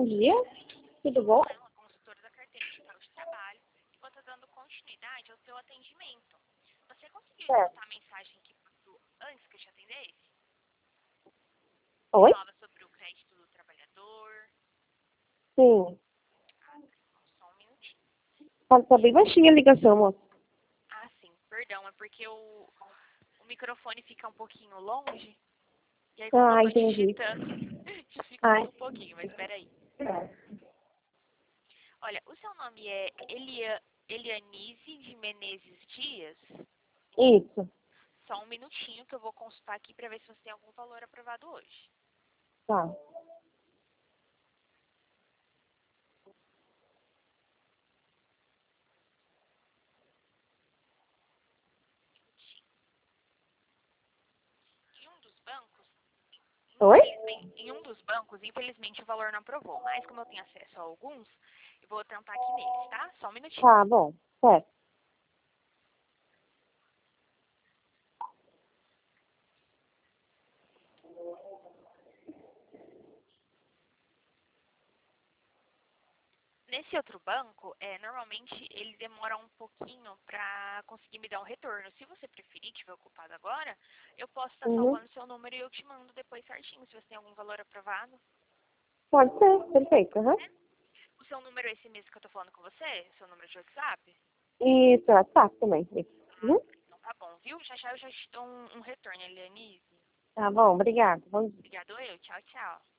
dia. Tudo bom? Ela, consultora da carteira digital de trabalho, e vou estar dando continuidade ao seu atendimento. Você conseguiu É. escutar a mensagem que passou antes que eu te atendesse? Oi? Falava sobre o crédito do trabalhador. Sim. Ah, só um minutinho. Tá bem baixinha a ligação, moça. Ah, sim, perdão, é porque o microfone fica um pouquinho longe. E aí quando eu Ah, tô entendi. digitando, Ai. dificulta um pouquinho, mas peraí. Olha, o seu nome é Elianise de Menezes Dias? Isso. Só um minutinho que eu vou consultar aqui para ver se você tem algum valor aprovado hoje. Tá. Em um dos bancos, Oi? infelizmente o valor não aprovou, mas como eu tenho acesso a alguns, eu vou tentar aqui neles, tá? Só um minutinho. Tá bom. Certo. Nesse outro banco, normalmente ele demora um pouquinho para conseguir me dar um retorno. Se você preferir, estiver ocupado agora, eu posso estar Uhum. salvando seu número e eu te mando depois certinho, se você tem algum valor aprovado. Pode ser. Perfeito. Uhum. O seu número é esse mesmo que eu tô falando com você? Seu número de WhatsApp? Isso, WhatsApp também. Uhum. Então tá bom, viu? Já eu já te dou um retorno, Elianise. Tá bom, obrigada. Bom dia. Obrigado eu. Tchau, tchau.